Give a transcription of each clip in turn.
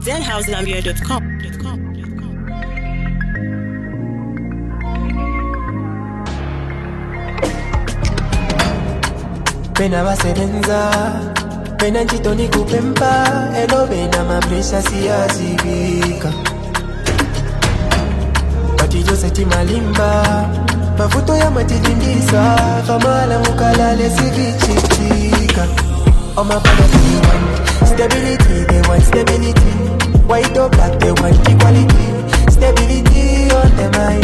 ZenHouseZambia.com. Pena basebenza, pena nchito nikupempa, elo bena mapresha siyazibika. Patijo seti malimba, mafuto ya matidindisa, famala mukalale sivichitika. Oh my brother, they want stability, they want stability. White or black, they want equality. Stability on the mind.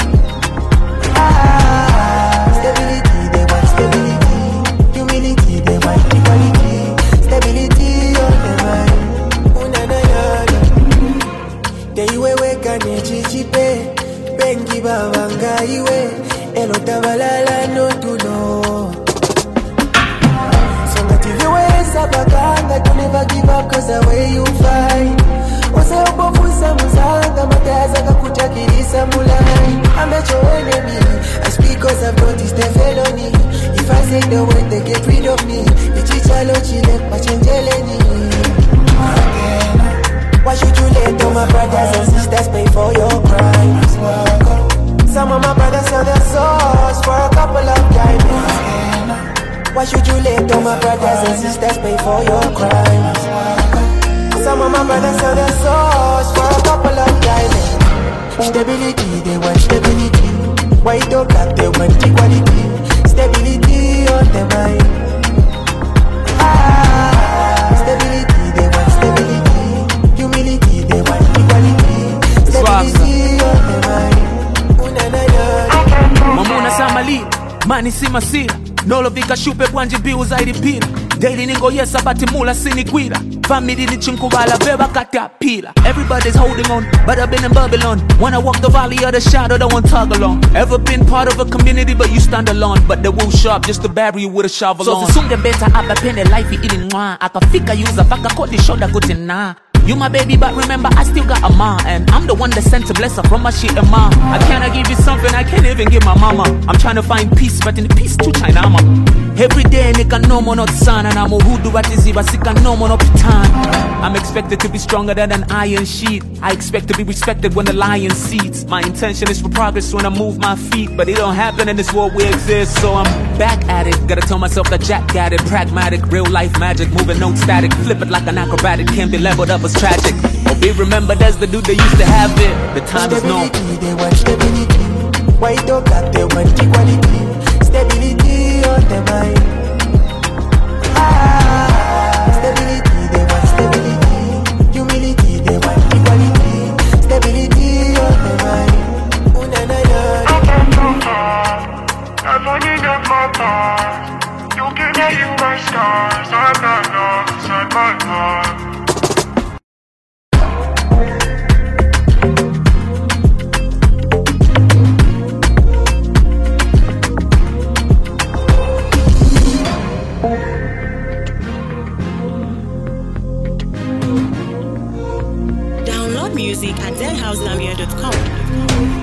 Stability, they want stability. Humility, they want equality. Stability on the mind. Unanayana. They weka nechichipe. Bengi babanga iwe. Elo tabalala no to know. Sabakanga, don't never give up cause the way you fight. Ose ubofusa muzanga, mataza kakutakirisa mulai. I'm not your enemy, I speak cause I've noticed the felony. If I say the word, they get rid of me. Ichichalo chile, pachenjeleni. Why should you let all my brothers and sisters pay for your crimes? Some of my brothers sell their souls for a couple of diamonds. Why should you let all my brothers and sisters pay for your crimes? Some of my brothers sell their souls for a couple of diamonds. Stability, they want stability. White or black, they want equality. Stability on the mind. Stability, they want stability. Humility, they want equality. Stability on the mind. Mamuna Samali, Mani Simasira. Nolo vika shupe bwanje biu zaidi pila. Daily ningo yesa bati mula sinikwila. Family ni chinkubala beba katapila. Everybody's holding on, but I've been in Babylon. When I walk the valley of the shadow, don't want tug along. Ever been part of a community, but you stand alone. But the wool sharp just to bury you with a shovel on. So sisunge beta apa pende life ili nwa. Akafika yuza baka kodi shoda kutina. You my baby, but remember I still got a ma. And I'm the one that sent a blessing from my shit and ma. I cannot give you something I can't even give my mama. I'm trying to find peace, but in the peace too China mama. Every day nika no more not son. And I'm a hoodoo at the ziba sika no more not time. I'm expected to be stronger than an iron sheet. I expect to be respected when the lion seats. My intention is for progress when I move my feet. But it don't happen in this world we exist. So I'm back at it. Gotta tell myself that Jack got it. Pragmatic, real life magic. Moving no static. Flip it like an acrobatic. Can't be leveled up as tragic. Or be remembered as the dude that used to have it. The time is known. Stability, they want stability. White or black, they want equality. Stability on the mind. Stability, they want stability. Humility, they want equality. Stability on the mind. I'm money not my part. You can hear you my stars. I'm not lost inside my heart. Download music at ZenHouseZambia.com.